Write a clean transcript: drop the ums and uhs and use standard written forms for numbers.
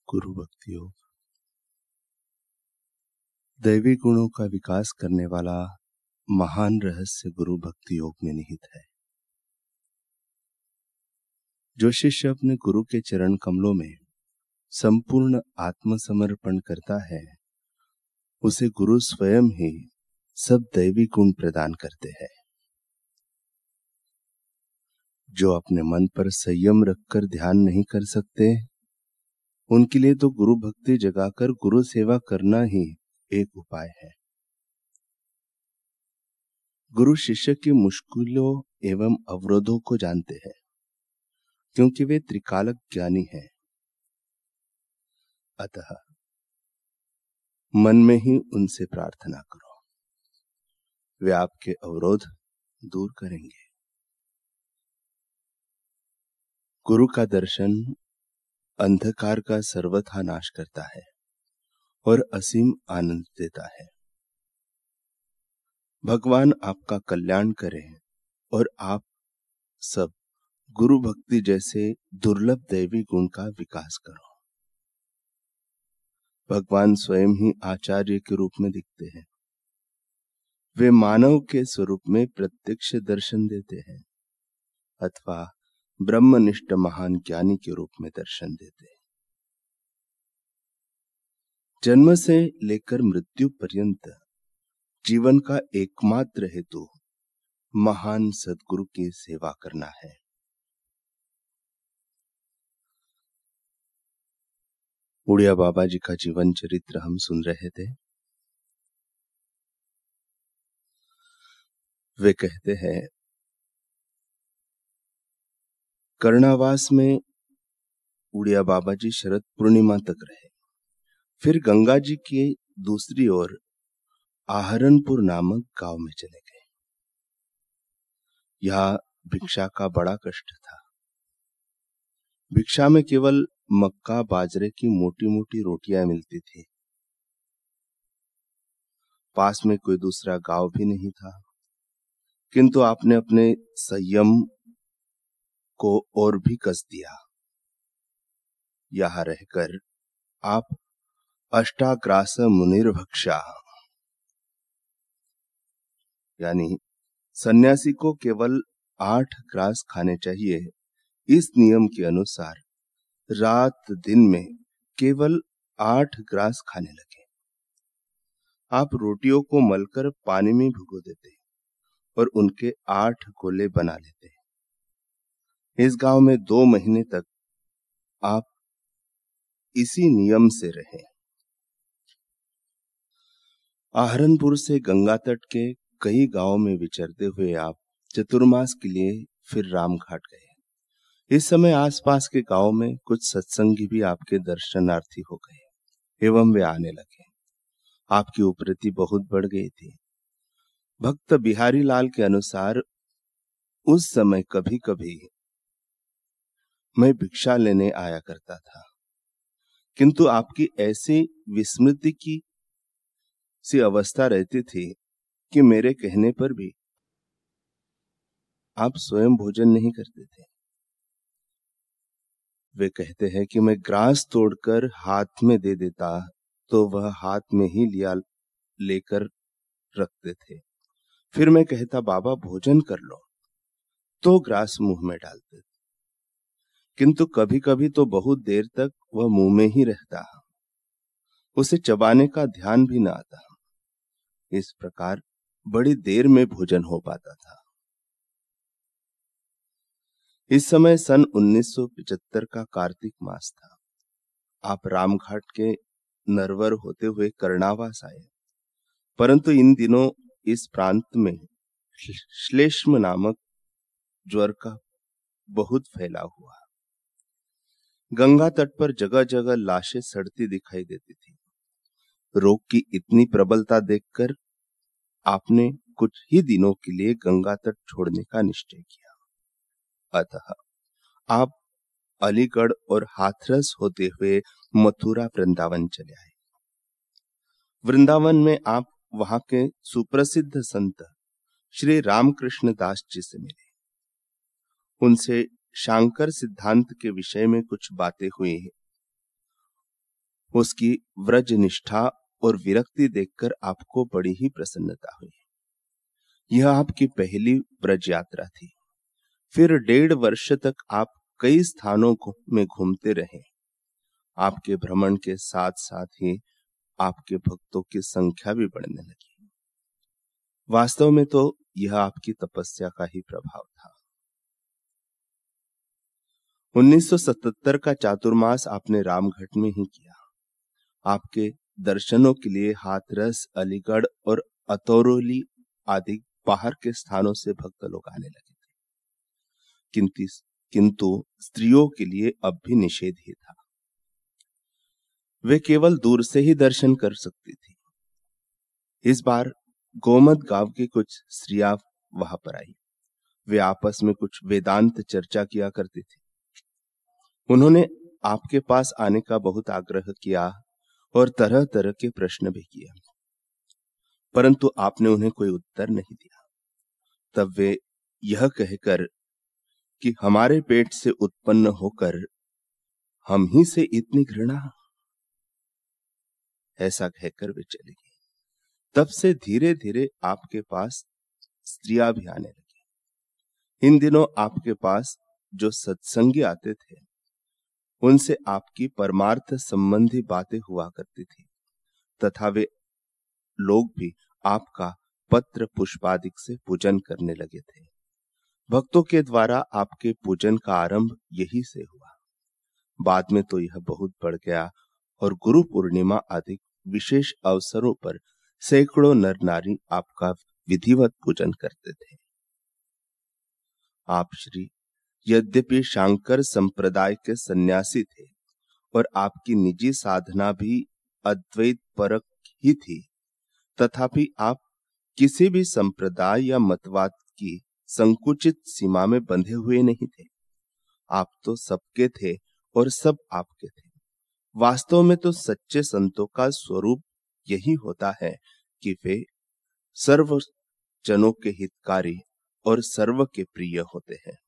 गुरु भक्ति योग दैवी गुणों का विकास करने वाला महान रहस्य गुरु भक्ति योग में निहित है। जो शिष्य अपने गुरु के चरण कमलों में संपूर्ण आत्मसमर्पण करता है, उसे गुरु स्वयं ही सब दैवी गुण प्रदान करते हैं। जो अपने मन पर संयम रखकर ध्यान नहीं कर सकते, उनके लिए तो गुरु भक्ति जगाकर गुरु सेवा करना ही एक उपाय है। गुरु शिष्य की मुश्किलों एवं अवरोधों को जानते हैं, क्योंकि वे त्रिकालक ज्ञानी हैं। अतः मन में ही उनसे प्रार्थना करो, वे आपके अवरोध दूर करेंगे। गुरु का दर्शन अंधकार का सर्वथा नाश करता है और असीम आनंद देता है। भगवान आपका कल्याण करें और आप सब गुरु भक्ति जैसे दुर्लभ दैवी गुण का विकास करो। भगवान स्वयं ही आचार्य के रूप में दिखते हैं। वे मानव के स्वरूप में प्रत्यक्ष दर्शन देते हैं अथवा ब्रह्मनिष्ठ महान ज्ञानी के रूप में दर्शन देते हैं। जन्म से लेकर मृत्यु पर्यंत जीवन का एकमात्र हेतु महान सद्गुरु की सेवा करना है। उड़िया बाबा जी का जीवन चरित्र हम सुन रहे थे। वे कहते हैं, कर्णावास में उड़िया बाबा जी शरद पूर्णिमा तक रहे। फिर गंगा जी की दूसरी ओर आहरनपुर नामक गांव में चले गए। यहां भिक्षा का बड़ा कष्ट था। भिक्षा में केवल मक्का बाजरे की मोटी मोटी रोटियां मिलती थी। पास में कोई दूसरा गांव भी नहीं था, किंतु आपने अपने संयम को और भी कस दिया। यहां रहकर आप अष्टाग्रास मुनिर्भक्षा, यानी सन्यासी को केवल 8 ग्रास खाने चाहिए, इस नियम के अनुसार रात दिन में केवल 8 ग्रास खाने लगे। आप रोटियों को मलकर पानी में भिगो देते और उनके 8 गोले बना लेते। इस गांव में 2 महीने तक आप इसी नियम से रहे। आहरनपुर से गंगा तट के कई गांवों में विचरते हुए आप चतुर्मास के लिए फिर रामघाट गए। इस समय आसपास के गांव में कुछ सत्संगी भी आपके दर्शनार्थी हो गए एवं वे आने लगे। आपकी उपरति बहुत बढ़ गई थी। भक्त बिहारी लाल के अनुसार उस समय कभी कभी मैं भिक्षा लेने आया करता था, किंतु आपकी ऐसी विस्मृति की सी अवस्था रहती थी कि मेरे कहने पर भी आप स्वयं भोजन नहीं करते थे। वे कहते हैं कि मैं ग्रास तोड़कर हाथ में दे देता तो वह हाथ में ही लिया लेकर रखते थे। फिर मैं कहता, बाबा भोजन कर लो, तो ग्रास मुंह में डालते थे। किंतु कभी कभी तो बहुत देर तक वह मुंह में ही रहता, उसे चबाने का ध्यान भी न आता। इस प्रकार बड़ी देर में भोजन हो पाता था। इस समय सन 1975 का कार्तिक मास था। आप रामघाट के नरवर होते हुए कर्णावास आए, परंतु इन दिनों इस प्रांत में श्लेष्म नामक ज्वर का बहुत फैलाव हुआ। गंगा तट पर जगह जगह लाशें सड़ती दिखाई देती थी। रोग की इतनी प्रबलता देखकर आपने कुछ ही दिनों के लिए गंगा तट छोड़ने का निश्चय किया। अतः आप अलीगढ़ और हाथरस होते हुए मथुरा वृंदावन चले आए। वृंदावन में आप वहां के सुप्रसिद्ध संत श्री रामकृष्ण दास जी से मिले। उनसे शांकर सिद्धांत के विषय में कुछ बातें हुई। उसकी व्रज निष्ठा और विरक्ति देखकर आपको बड़ी ही प्रसन्नता हुई। यह आपकी पहली ब्रज यात्रा थी। फिर 1.5 वर्ष तक आप कई स्थानों में घूमते रहे। आपके भ्रमण के साथ साथ ही आपके भक्तों की संख्या भी बढ़ने लगी। वास्तव में तो यह आपकी तपस्या का ही प्रभाव था। 1977 का चातुर्मास आपने रामघट में ही किया। आपके दर्शनों के लिए हाथरस, अलीगढ़ और अतौरोली आदि बाहर के स्थानों से भक्त लोग आने लगे थे। किंतु स्त्रियों के लिए अब भी निषेध ही था। वे केवल दूर से ही दर्शन कर सकती थी। इस बार गोमत गांव की कुछ स्त्रियां वहां पर आई। वे आपस में कुछ वेदांत चर्चा किया करती थी। उन्होंने आपके पास आने का बहुत आग्रह किया और तरह तरह के प्रश्न भी किए, परंतु आपने उन्हें कोई उत्तर नहीं दिया। तब वे यह कहकर कि हमारे पेट से उत्पन्न होकर हम ही से इतनी घृणा, ऐसा कहकर वे चली गई। तब से धीरे धीरे आपके पास स्त्रियां भी आने लगी। इन दिनों आपके पास जो सत्संगी आते थे उनसे आपकी परमार्थ संबंधी बातें हुआ करती थी, तथा वे लोग भी आपका पत्र पुष्पादिक से पूजन करने लगे थे। भक्तों के द्वारा आपके पूजन का आरंभ यही से हुआ। बाद में तो यह बहुत बढ़ गया और गुरु पूर्णिमा आदि विशेष अवसरों पर सैकड़ों नर नारी आपका विधिवत पूजन करते थे। आप श्री यद्यपि शांकर संप्रदाय के सन्यासी थे और आपकी निजी साधना भी अद्वैत परक ही थी, तथापि आप किसी भी संप्रदाय या मतवाद की संकुचित सीमा में बंधे हुए नहीं थे। आप तो सबके थे और सब आपके थे। वास्तव में तो सच्चे संतों का स्वरूप यही होता है कि वे सर्व जनों के हितकारी और सर्व के प्रिय होते हैं।